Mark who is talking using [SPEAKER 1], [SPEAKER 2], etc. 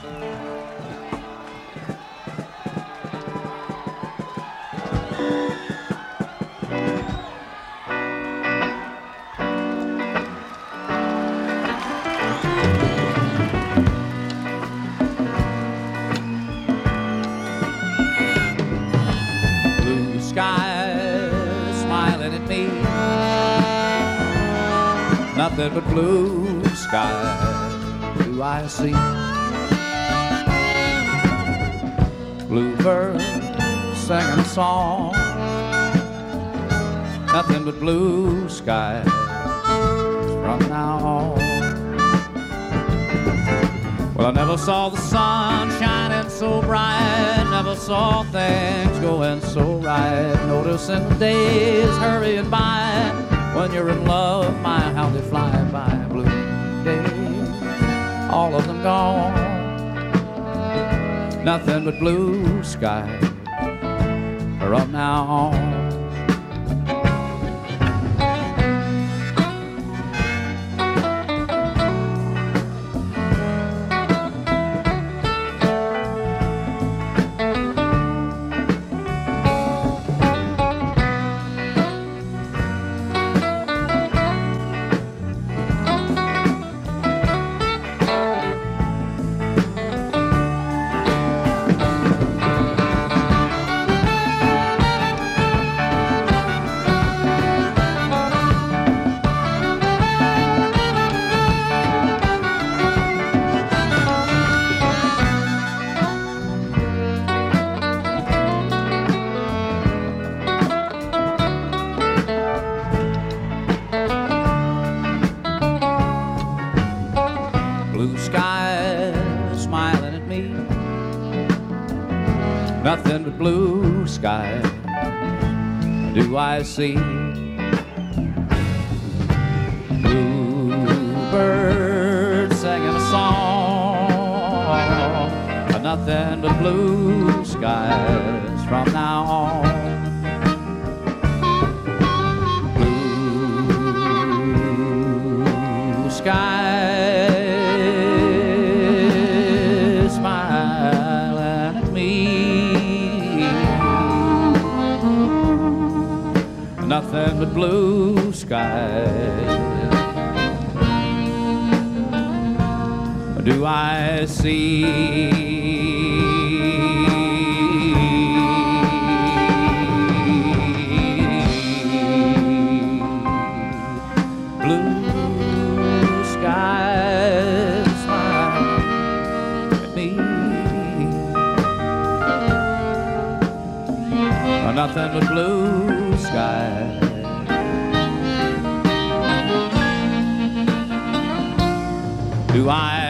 [SPEAKER 1] Nothing but blue sky do I see. Bluebird singing a song. Nothing but blue skies from now on. Well, I never saw the sun shining so bright, never saw things going so right, noticing the days hurrying by. When you're in love, my, how they fly by. Blue days, all of them gone. Nothing but blue skies from now on. Blue sky smiling at me. Nothing but blue sky do I see. Bluebird singing a song. Nothing but blue skies from now on. Blue skies smiling at me. Nothing but blue skies do I see. Blue skies smile at me. Nothing but blue skies do I